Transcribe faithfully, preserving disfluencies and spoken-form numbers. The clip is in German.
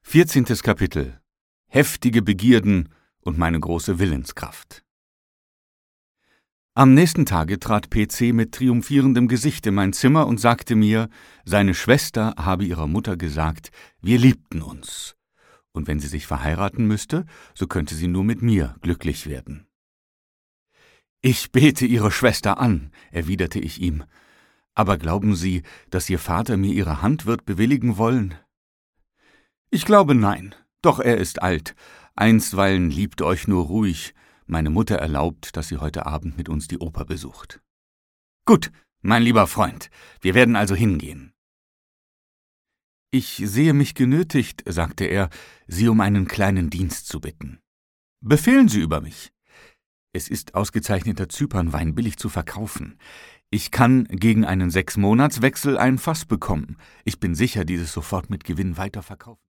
Vierzehntes Kapitel. Heftige Begierden und meine große Willenskraft. Am nächsten Tage trat P C mit triumphierendem Gesicht in mein Zimmer und sagte mir, seine Schwester habe ihrer Mutter gesagt, wir liebten uns. Und wenn sie sich verheiraten müsste, so könnte sie nur mit mir glücklich werden. »Ich bete Ihre Schwester an«, erwiderte ich ihm. »Aber glauben Sie, dass Ihr Vater mir Ihre Hand wird bewilligen wollen?« »Ich glaube nein, doch er ist alt. Einstweilen liebt euch nur ruhig. Meine Mutter erlaubt, dass sie heute Abend mit uns die Oper besucht.« »Gut, mein lieber Freund, wir werden also hingehen.« »Ich sehe mich genötigt«, sagte er, »Sie um einen kleinen Dienst zu bitten.« »Befehlen Sie über mich.« »Es ist ausgezeichneter Zypernwein billig zu verkaufen. Ich kann gegen einen Sechsmonatswechsel ein Fass bekommen. Ich bin sicher, dieses sofort mit Gewinn weiterverkaufen.«